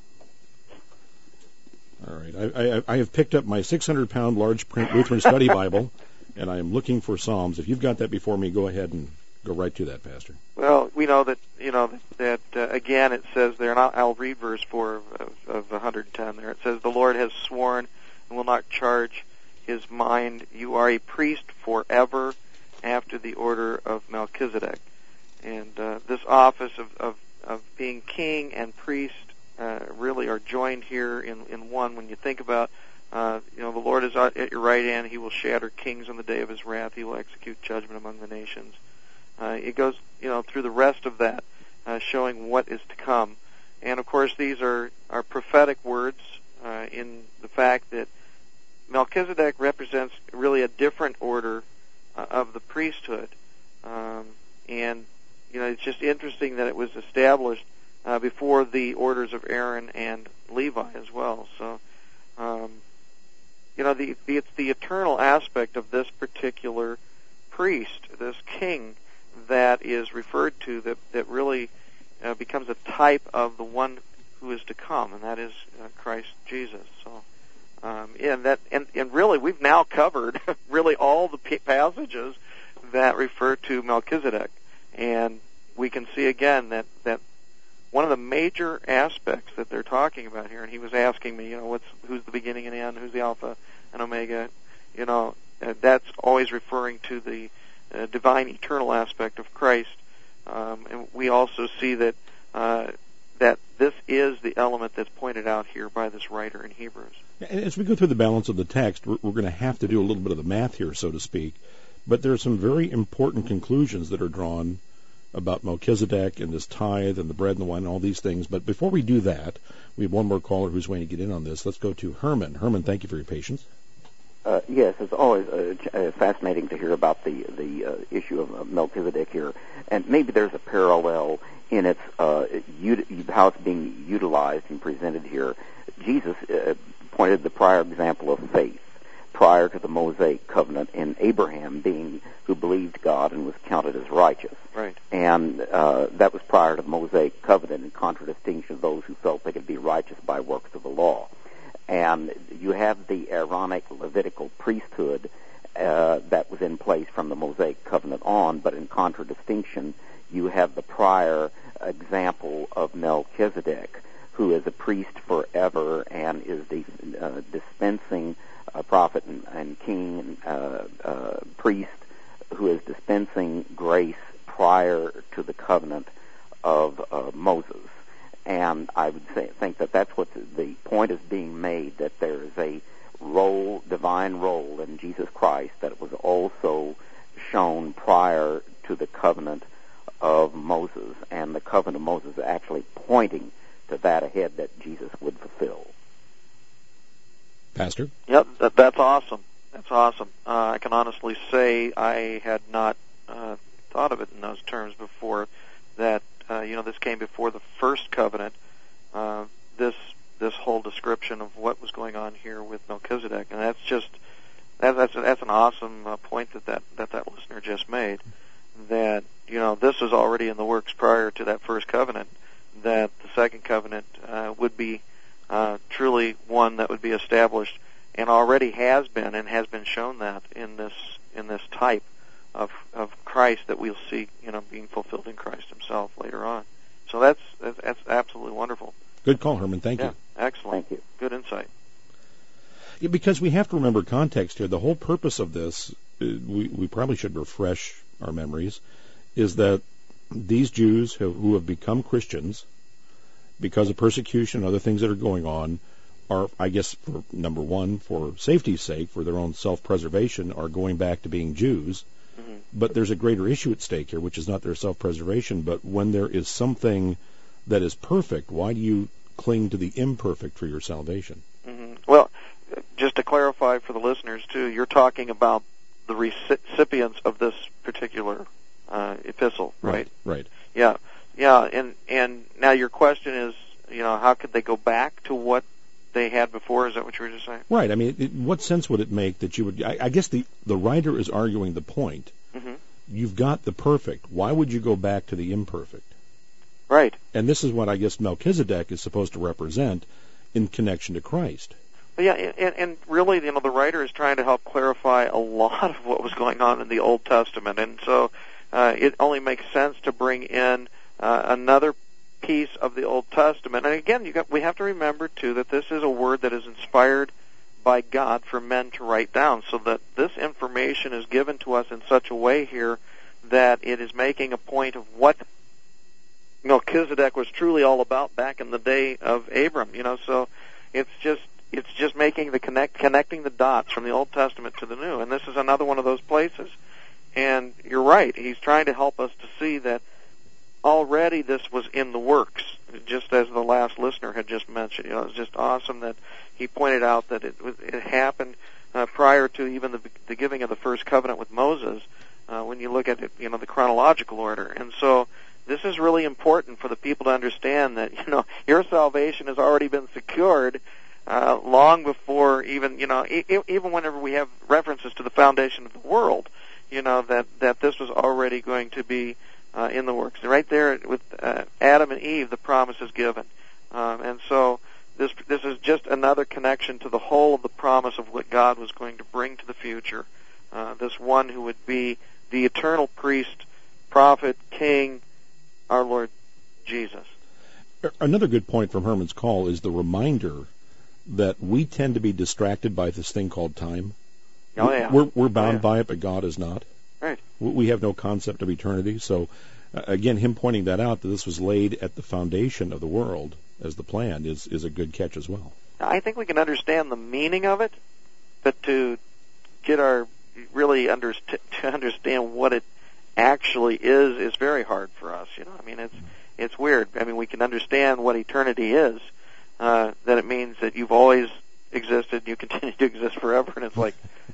All right, I, I, I have picked up my six hundred pound large print Lutheran Study Bible, and I am looking for Psalms. If you've got that before me, go ahead and go right to that, Pastor. Well, we know that, you know, that, uh, again, it says there, and I'll, I'll read verse four of, of one hundred ten there. It says, the Lord has sworn and will not charge his mind. You are a priest forever after the order of Melchizedek. And uh, this office of, of, of being king and priest uh, really are joined here in, in one. When you think about, uh, you know, the Lord is at your right hand. He will shatter kings on the day of his wrath. He will execute judgment among the nations. Uh, it goes, you know, through the rest of that, uh, showing what is to come. And, of course, these are, are prophetic words uh, in the fact that Melchizedek represents really a different order uh, of the priesthood. Um, and, you know, it's just interesting that it was established uh, before the orders of Aaron and Levi as well. So, um, you know, the, the, it's the eternal aspect of this particular priest, this king, that is referred to that, that really uh, becomes a type of the one who is to come, and that is uh, Christ Jesus. So, um, and that, and, and really, we've now covered really all the p- passages that refer to Melchizedek, and we can see again that that one of the major aspects that they're talking about here, and he was asking me, you know, what's who's the beginning and end, who's the Alpha and Omega, you know, uh, that's always referring to the uh, divine eternal aspect of Christ, um, and we also see that uh, that this is the element that's pointed out here by this writer in Hebrews. As we go through the balance of the text, we're, we're going to have to do a little bit of the math here, so to speak, but there are some very important conclusions that are drawn about Melchizedek and this tithe and the bread and the wine and all these things. But before we do that, we have one more caller who's waiting to get in on this. Let's go to Herman. Herman, thank you for your patience. Uh, yes, it's always uh, uh, fascinating to hear about the the uh, issue of uh, Melchizedek here, and maybe there's a parallel in its uh, ut- how it's being utilized and presented here. Jesus uh, pointed the prior example of faith prior to the Mosaic covenant in Abraham being who believed God and was counted as righteous. Right. And uh, that was prior to the Mosaic covenant in contradistinction of those who felt they could be righteous by works of the law. And you have the Aaronic Levitical priesthood uh, that was in place from the Mosaic covenant on, but in contradistinction, you have the prior example of Melchizedek, who is a priest forever and is the, uh, dispensing a prophet and, and king and uh, uh, priest who is dispensing grace prior to the covenant of uh, Moses. And I would say, think that that's what the, the point is being made, that there is a role, divine role in Jesus Christ that was also shown prior to the covenant of Moses, and the covenant of Moses is actually pointing to that ahead that Jesus would fulfill. Pastor? Yep, that, that's awesome. That's awesome. Uh, I can honestly say I had not uh, thought of it in those terms before, that, uh, you know, this came before the first covenant, uh, this this whole description of what was going on here with Melchizedek. And that's just, that, that's that's an awesome uh, point that that, that that listener just made, that, you know, this was already in the works prior to that first covenant, that the second covenant uh, would be uh, truly one that would be established, and already has been, and has been shown that in this in this type of of Christ that we'll see, you know, being fulfilled in Christ Himself later on. so that's, that's that's absolutely wonderful. Good call, Herman. Thank yeah, you. Excellent. Thank you. Good insight. Yeah, because we have to remember context here. The whole purpose of this, uh, we, we probably should refresh our memories, is that these Jews who, who have become Christians because of persecution and other things that are going on are, I guess, for number one, for safety's sake, for their own self-preservation, are going back to being Jews. Mm-hmm. But there's a greater issue at stake here, which is not their self-preservation, but when there is something that is perfect, why do you cling to the imperfect for your salvation? Mm-hmm. Well, just to clarify for the listeners, too, you're talking about the recipients of this particular uh, epistle, right? Right, right. Yeah, yeah, and, and now your question is, you know, how could they go back to what they had before? Is that what you were just saying? Right. I mean, it, what sense would it make that you would... I, I guess the, the writer is arguing the point. Mm-hmm. You've got the perfect. Why would you go back to the imperfect? Right. And this is what I guess Melchizedek is supposed to represent in connection to Christ. But yeah, and, and really, you know, the writer is trying to help clarify a lot of what was going on in the Old Testament, and so uh, it only makes sense to bring in uh, another piece of the Old Testament. And again, you got, we have to remember, too, that this is a word that is inspired by God for men to write down, so that this information is given to us in such a way here that it is making a point of what Melchizedek was truly all about back in the day of Abram. You know, so it's just it's just making the connect connecting the dots from the Old Testament to the New, and this is another one of those places. And you're right; he's trying to help us to see that already this was in the works, just as the last listener had just mentioned. You know, it's just awesome that he pointed out that it it happened uh, prior to even the, the giving of the first covenant with Moses. Uh, when you look at it, you know, the chronological order, and so this is really important for the people to understand that, you know, your salvation has already been secured uh, long before even, you know, e- even whenever we have references to the foundation of the world, you know, that that this was already going to be uh, in the works. And right there with uh, Adam and Eve, the promise is given, um, and so this this is just another connection to the whole of the promise of what God was going to bring to the future. Uh, this one who would be the eternal priest, prophet, king, our Lord Jesus. Another good point from Herman's call is the reminder that we tend to be distracted by this thing called time. Oh, yeah. We're, we're bound oh, yeah. by it, but God is not. Right. We have no concept of eternity. So, uh, again, him pointing that out, that this was laid at the foundation of the world as the plan, is, is a good catch as well. I think we can understand the meaning of it, but to get our really underst- to understand what it actually is is very hard for us. You know, I mean, it's it's weird. I mean, we can understand what eternity is. Uh, that it means that you've always existed, you continue to exist forever, and it's like,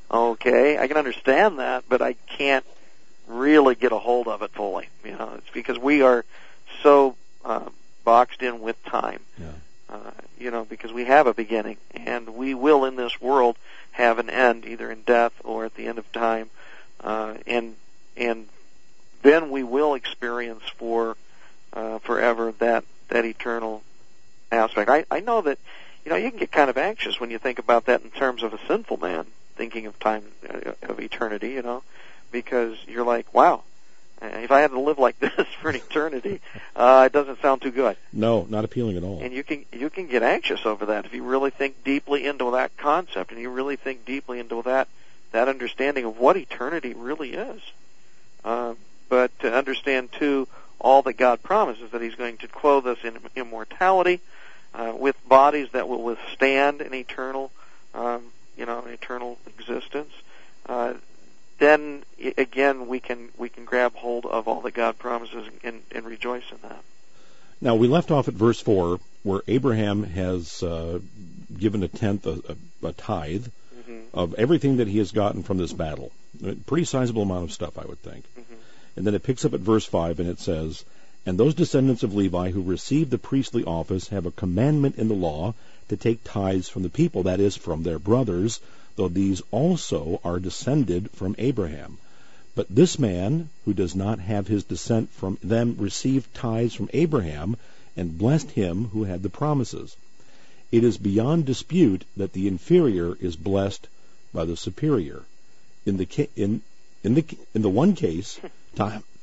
okay, I can understand that, but I can't really get a hold of it fully. You know, it's because we are so uh, boxed in with time. Yeah. Uh, you know, because we have a beginning, and we will in this world have an end, either in death or at the end of time, uh, and and then we will experience for uh, forever that that eternal aspect. I, I know that, you know, you can get kind of anxious when you think about that in terms of a sinful man thinking of time uh, of eternity, you know, because you're like, wow, if I had to live like this for an eternity, uh, it doesn't sound too good. No, not appealing at all. And you can you can get anxious over that if you really think deeply into that concept, and you really think deeply into that that understanding of what eternity really is. Uh, but to understand too all that God promises, that He's going to clothe us in immortality, uh, with bodies that will withstand an eternal, um, you know, an eternal existence. Uh, then again we can we can grab hold of all that God promises and, and rejoice in that. Now we left off at verse four, where Abraham has uh, given a tenth, a, a, a tithe mm-hmm. of everything that he has gotten from this battle. A pretty sizable amount of stuff, I would think. Mm-hmm. And then it picks up at verse five, and it says, "And those descendants of Levi who received the priestly office have a commandment in the law to take tithes from the people, that is, from their brothers, though these also are descended from Abraham. But this man, who does not have his descent from them, received tithes from Abraham, and blessed him who had the promises. It is beyond dispute that the inferior is blessed by the superior. In the ca- in in the in the one case, time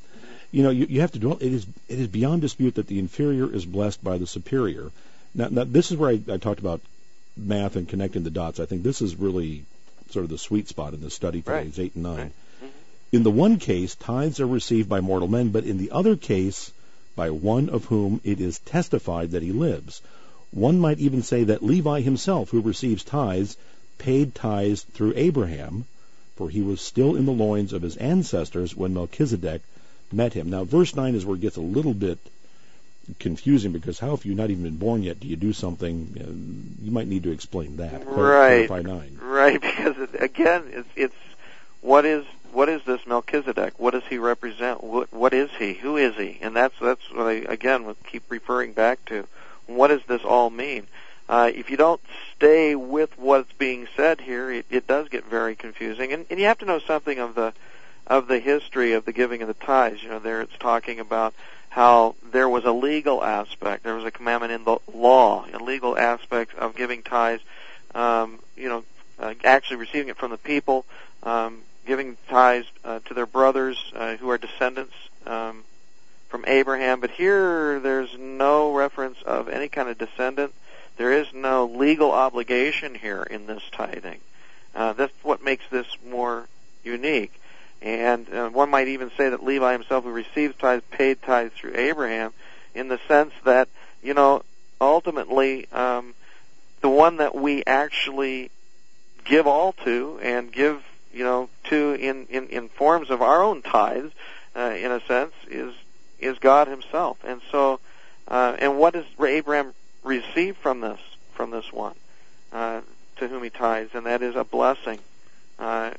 you know, you, you have to do it is it is beyond dispute that the inferior is blessed by the superior. Now, now this is where I, I talked about math and connecting the dots. I think this is really sort of the sweet spot in this study today. Right. It's eight and nine. Right. Mm-hmm. In the one case, tithes are received by mortal men, but in the other case, by one of whom it is testified that he lives. One might even say that Levi himself, who receives tithes, paid tithes through Abraham, for he was still in the loins of his ancestors when Melchizedek met him. Now, verse nine is where it gets a little bit confusing, because how, if you've not even been born yet, do you do something? Uh, you might need to explain that. Right. Clarify nine. Right, because it, again, it's, it's what is what is this Melchizedek? What does he represent? What, what is he? Who is he? And that's that's what I again would keep referring back to. What does this all mean? Uh, if you don't stay with what's being said here, it, it does get very confusing. And, and you have to know something of the of the history of the giving of the tithes. You know, there it's talking about how there was a legal aspect, there was a commandment in the law, a legal aspect of giving tithes. Um, you know, uh, actually receiving it from the people, um, giving tithes uh, to their brothers uh, who are descendants um, from Abraham. But here, there's no reference of any kind of descendant. There is no legal obligation here in this tithing. Uh, that's what makes this more unique. And uh, one might even say that Levi himself, who received tithes, paid tithes through Abraham, in the sense that, you know, ultimately, um, the one that we actually give all to and give, you know, to in, in, in forms of our own tithes, uh, in a sense, is is God himself. And so, uh, and what does Abraham receive from this, from this one, uh, to whom he tithes? And that is a blessing. Uh,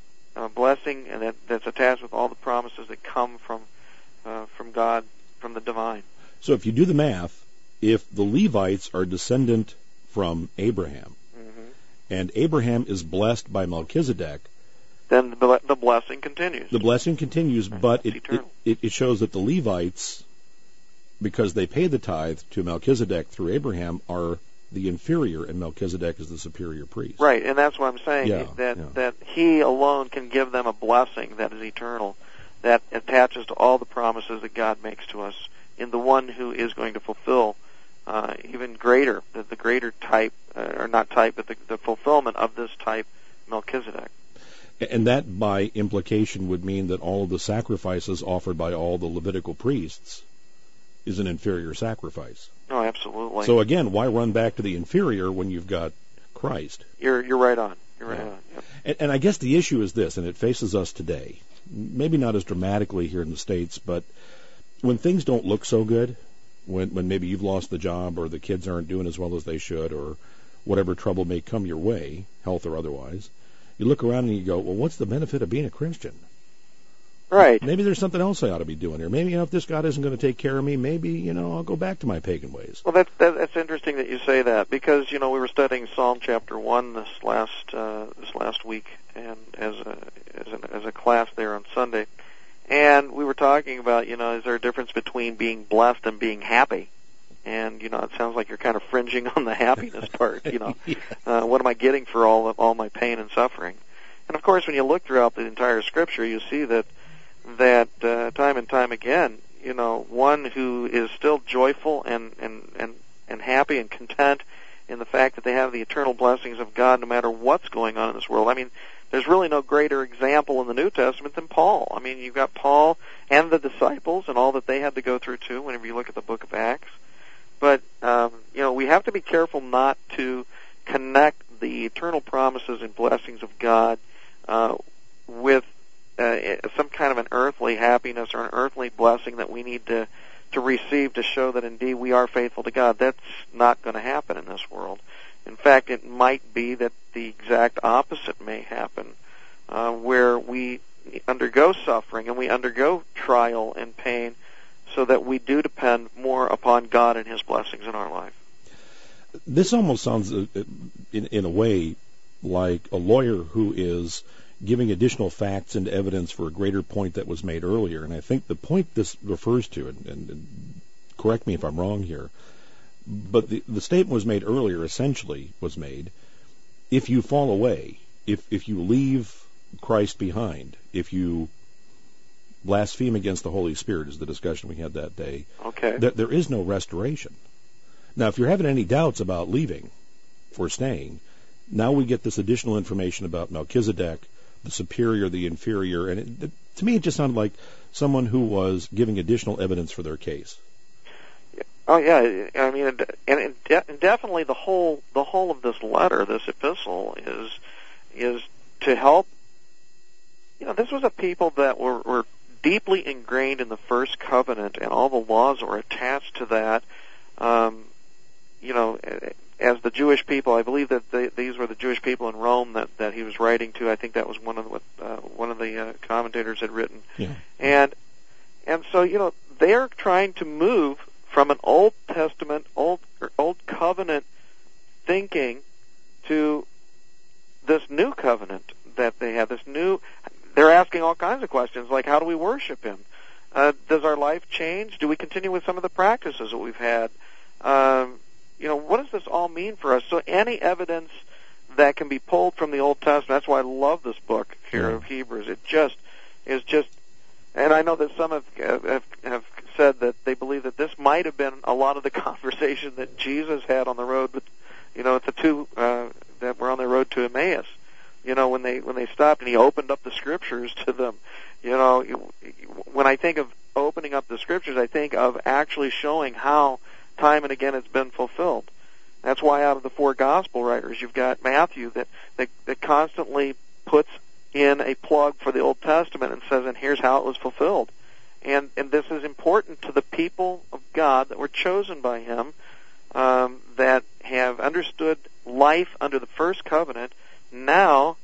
A blessing, and that, that's attached with all the promises that come from uh, from God, from the divine. So if you do the math, if the Levites are descendant from Abraham, mm-hmm. and Abraham is blessed by Melchizedek, then the, the blessing continues. The blessing continues, right. but it, it, it shows that the Levites, because they pay the tithe to Melchizedek through Abraham, are the inferior, and Melchizedek is the superior priest. Right, and that's what I'm saying, yeah, that yeah. that he alone can give them a blessing that is eternal, that attaches to all the promises that God makes to us in the one who is going to fulfill uh, even greater, the, the greater type, uh, or not type, but the, the fulfillment of this type, Melchizedek. And that, by implication, would mean that all of the sacrifices offered by all the Levitical priests is an inferior sacrifice. No, absolutely. So again, why run back to the inferior when you've got Christ? You're you're right on. You're right yeah. on. Yep. And, and I guess the issue is this, and it faces us today. Maybe not as dramatically here in the States, but when things don't look so good, when when maybe you've lost the job, or the kids aren't doing as well as they should, or whatever trouble may come your way, health or otherwise, you look around and you go, well, what's the benefit of being a Christian? Right. Maybe there's something else I ought to be doing here. Maybe, you know, if this God isn't going to take care of me, maybe, you know, I'll go back to my pagan ways. Well, that's that, that's interesting that you say that, because, you know, we were studying Psalm chapter one this last uh, this last week, and as a as a, as a class there on Sunday, and we were talking about, you know, is there a difference between being blessed and being happy? And, you know, it sounds like you're kind of fringing on the happiness part. You know, yeah. uh, what am I getting for all of, all my pain and suffering? And of course, when you look throughout the entire Scripture, you see that. that uh, time and time again, you know, one who is still joyful and, and, and, and happy and content in the fact that they have the eternal blessings of God no matter what's going on in this world. I mean, there's really no greater example in the New Testament than Paul. I mean, you've got Paul and the disciples and all that they had to go through, too, whenever you look at the book of Acts. But, um, you know, we have to be careful not to connect the eternal promises and blessings of God uh, with Uh, some kind of an earthly happiness or an earthly blessing that we need to to receive to show that indeed we are faithful to God. That's not going to happen in this world. In fact, it might be that the exact opposite may happen, uh, where we undergo suffering and we undergo trial and pain so that we do depend more upon God and His blessings in our life. This almost sounds, uh, in, in a way, like a lawyer who is giving additional facts and evidence for a greater point that was made earlier. And I think the point this refers to, and, and, and correct me if I'm wrong here, but the, the statement was made earlier, essentially was made, if you fall away, if, if you leave Christ behind, if you blaspheme against the Holy Spirit is the discussion we had that day. Okay. Th- there is no restoration. Now, if you're having any doubts about leaving or staying, now we get this additional information about Melchizedek, the superior, the inferior, and it, it, to me it just sounded like someone who was giving additional evidence for their case. Oh yeah, I mean, and, and, de- and definitely the whole the whole of this letter, this epistle, is is to help. You know, this was a people that were, were deeply ingrained in the first covenant, and all the laws that were attached to that. Um, you know, as the Jewish people, I believe that they, these were the Jewish people in Rome that, that he was writing to. I think that was one of what uh, one of the uh, commentators had written. Yeah. And and so you know they're trying to move from an Old Testament, Old or Old Covenant thinking to this new covenant that they have. This new, they're asking all kinds of questions like, how do we worship Him? Uh, does our life change? Do we continue with some of the practices that we've had? Um, you know, what does this all mean for us? So any evidence that can be pulled from the Old Testament, that's why I love this book here yeah. of Hebrews. It just is just, and I know that some have, have have said that they believe that this might have been a lot of the conversation that Jesus had on the road with, you know, with the two uh, that were on the road to Emmaus. You know, when they when they stopped and he opened up the scriptures to them. You know, when I think of opening up the scriptures, I think of actually showing how time and again it's been fulfilled. That's why out of the four gospel writers, you've got Matthew that, that, that constantly puts in a plug for the Old Testament and says, and here's how it was fulfilled. And and this is important to the people of God that were chosen by Him, um, that have understood life under the first covenant, now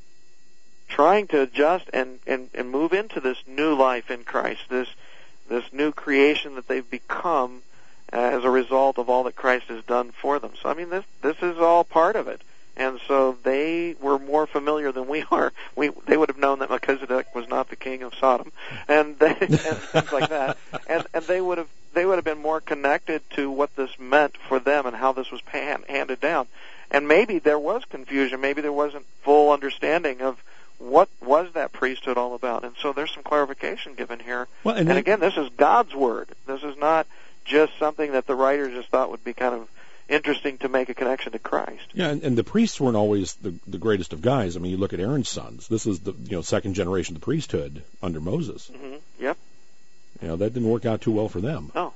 trying to adjust and, and, and move into this new life in Christ, this this new creation that they've become uh, as a result of all that Christ has done for them. So I mean, this this is all part of it. And so they were more familiar than we are. We they would have known that Melchizedek was not the king of Sodom, and, they, and things like that. And and they would have they would have been more connected to what this meant for them and how this was pan, handed down. And maybe there was confusion. Maybe there wasn't full understanding of what was that priesthood all about. And so there's some clarification given here. Well, and, and then, again, this is God's word. This is not just something that the writers just thought would be kind of interesting to make a connection to Christ. Yeah, and, and the priests weren't always the, the greatest of guys. I mean, you look at Aaron's sons. This is the you know second generation of the priesthood under Moses. Mm-hmm. Yep. You know, that didn't work out too well for them. No.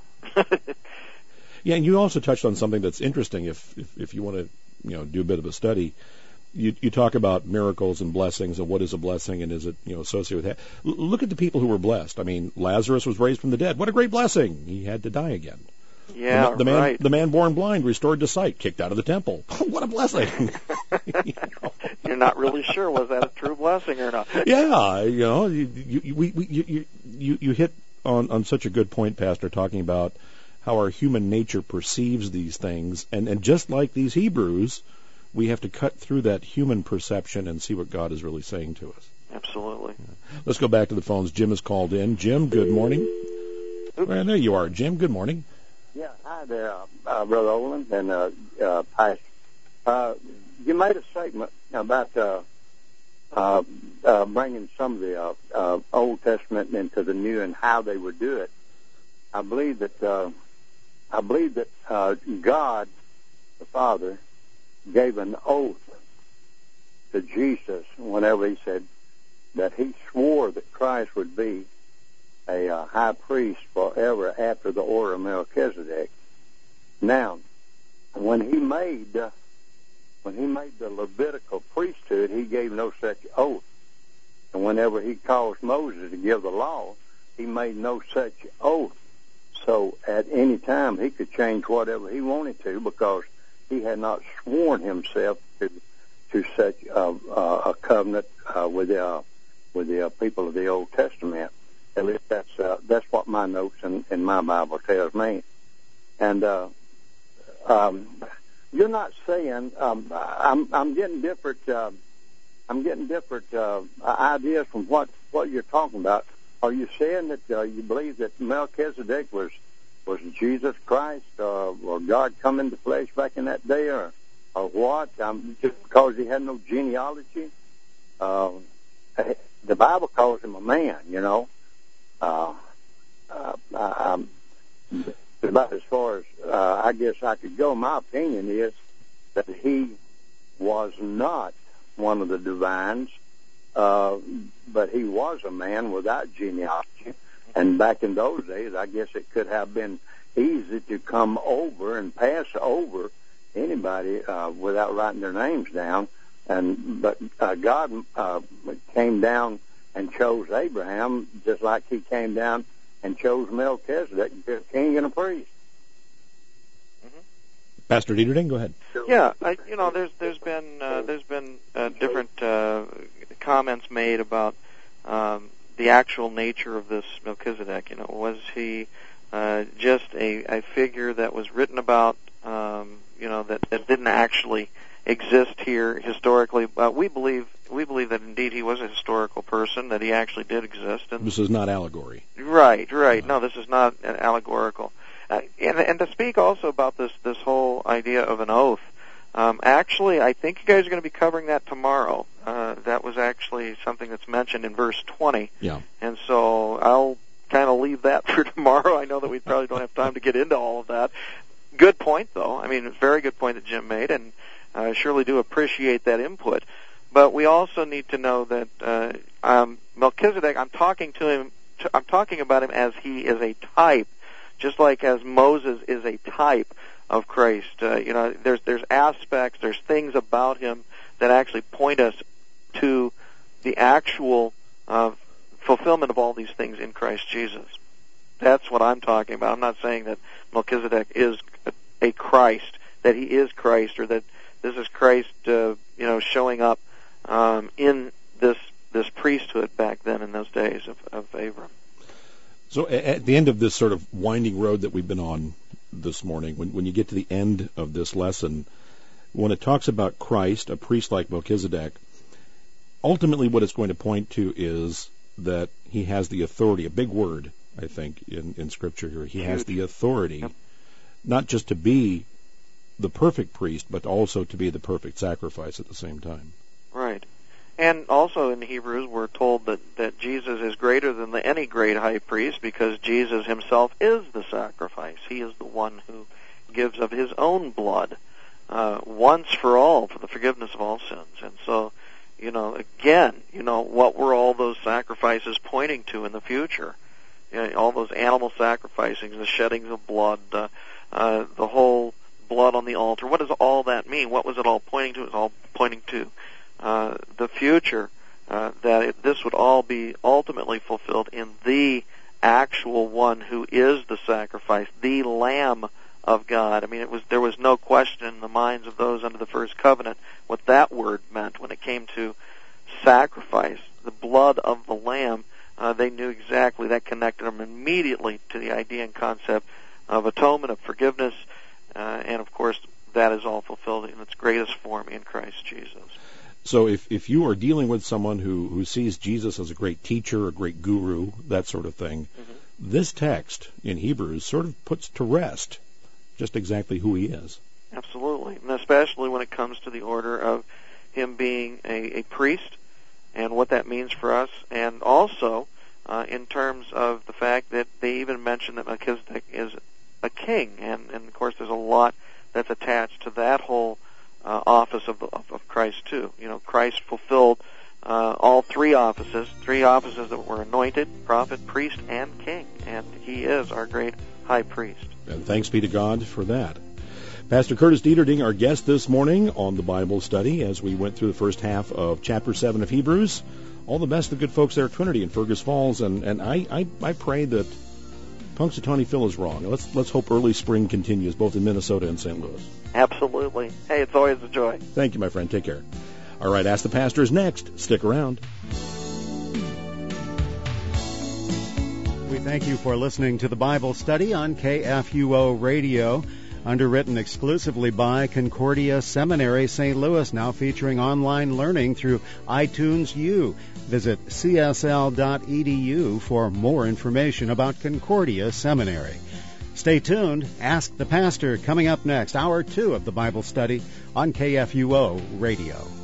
Yeah, and you also touched on something that's interesting. If if, if you want to you know do a bit of a study, you you talk about miracles and blessings and what is a blessing and is it you know associated with that. L- look at the people who were blessed. I mean, Lazarus was raised from the dead. What a great blessing! He had to die again. Yeah, the, the man, right. The man born blind, restored to sight, kicked out of the temple. What a blessing! You know? You're not really sure was that a true blessing or not. Yeah, you know, you you we, we, you, you you hit on on such a good point, Pastor, talking about how our human nature perceives these things, and and just like these Hebrews, we have to cut through that human perception and see what God is really saying to us. Absolutely. Yeah. Let's go back to the phones. Jim has called in. Jim, good morning. Well, there you are, Jim. Good morning. Yeah, hi there, uh, uh, Brother Olin and uh, uh, Pastor. Uh, you made a statement about uh, uh, uh, bringing some of the uh, uh, Old Testament into the New and how they would do it. I believe that uh, I believe that uh, God, the Father, gave an oath to Jesus whenever He said that He swore that Christ would be a uh, high priest forever after the order of Melchizedek. Now, when he made uh, when he made the Levitical priesthood, he gave no such oath. And whenever he caused Moses to give the law, he made no such oath. So at any time he could change whatever he wanted to because he had not sworn himself to to such uh, uh, a covenant uh, with the uh, with the uh, people of the Old Testament. At least that's uh, that's what my notes in, in my Bible tells me. And uh, um, you're not saying um, I'm I'm getting different uh, I'm getting different uh, ideas from what, what you're talking about. Are you saying that uh, you believe that Melchizedek was was Jesus Christ uh, or God come into flesh back in that day, or or what? Um, just because he had no genealogy, uh, the Bible calls him a man, you know. uh, uh, um, about as far as uh, I guess I could go. My opinion is that he was not one of the divines, uh, but he was a man without genealogy. And back in those days, I guess it could have been easy to come over and pass over anybody uh, without writing their names down. And but uh, God uh, came down and chose Abraham, just like He came down and chose Melchizedek, a king and a priest. Pastor Dieterding, go ahead. Yeah, I, you know, there's there's been uh, there's been uh, different uh, comments made about um, the actual nature of this Melchizedek. You know, was he uh, just a, a figure that was written about? Um, you know, that, that didn't actually exist here historically. But we believe we believe that indeed he was a historical person, that he actually did exist. And this is not allegory. Right, right. No, this is not allegorical. Uh, and, and to speak also about this this whole idea of an oath, um, actually, I think you guys are going to be covering that tomorrow. Uh, that was actually something that's mentioned in verse twenty. Yeah. And so I'll kind of leave that for tomorrow. I know that we probably don't have time to get into all of that. Good point, though. I mean, it's a very good point that Jim made, and I surely do appreciate that input. But we also need to know that uh, um, Melchizedek, I'm talking to him, I'm talking about him as he is a type. Just like as Moses is a type of Christ, uh, you know, there's there's aspects, there's things about him that actually point us to the actual uh, fulfillment of all these things in Christ Jesus. That's what I'm talking about. I'm not saying that Melchizedek is a, a Christ, that he is Christ, or that this is Christ, uh, you know, showing up um, in this this priesthood back then in those days of, of Abram. So at the end of this sort of winding road that we've been on this morning, when, when you get to the end of this lesson, when it talks about Christ, a priest like Melchizedek, ultimately what it's going to point to is that he has the authority, a big word, I think, in, in Scripture here. He has the authority, yep. Not just to be the perfect priest, but also to be the perfect sacrifice at the same time. Right. And also in Hebrews, we're told that, that Jesus is greater than the, any great high priest, because Jesus himself is the sacrifice. He is the one who gives of his own blood uh, once for all for the forgiveness of all sins. And so, you know, again, you know, what were all those sacrifices pointing to in the future? You know, all those animal sacrificing, the sheddings of blood, uh, uh, the whole blood on the altar. What does all that mean? What was it all pointing to? It was all pointing to Uh, the future, uh, that it, this would all be ultimately fulfilled in the actual one who is the sacrifice, the Lamb of God. I mean, it was there was no question in the minds of those under the first covenant what that word meant when it came to sacrifice, the blood of the Lamb. Uh, they knew exactly that connected them immediately to the idea and concept of atonement, of forgiveness, uh, and of course that is all fulfilled in its greatest form in Christ Jesus. So if, if you are dealing with someone who, who sees Jesus as a great teacher, a great guru, that sort of thing, mm-hmm. this text in Hebrews sort of puts to rest just exactly who he is. Absolutely, and especially when it comes to the order of him being a, a priest and what that means for us, and also uh, in terms of the fact that they even mention that Melchizedek is a king, and, and of course there's a lot that's attached to that whole Uh, office of, of, of Christ too. You know, Christ fulfilled uh, all three offices, three offices that were anointed, prophet, priest, and king, and he is our great high priest. And thanks be to God for that. Pastor Curtis Dieterding, our guest this morning on the Bible study as we went through the first half of chapter seven of Hebrews. All the best to the good folks there at Trinity in Fergus Falls, and, and I, I, I pray that Punxsutawney Phil is wrong. Let's let's hope early spring continues, both in Minnesota and Saint Louis. Absolutely. Hey, it's always a joy. Thank you, my friend. Take care. All right, Ask the Pastor is next. Stick around. We thank you for listening to the Bible study on K F U O Radio, underwritten exclusively by Concordia Seminary, Saint Louis, now featuring online learning through iTunes U. Visit c s l dot e d u for more information about Concordia Seminary. Stay tuned. Ask the Pastor coming up next, hour two of the Bible study on K F U O Radio.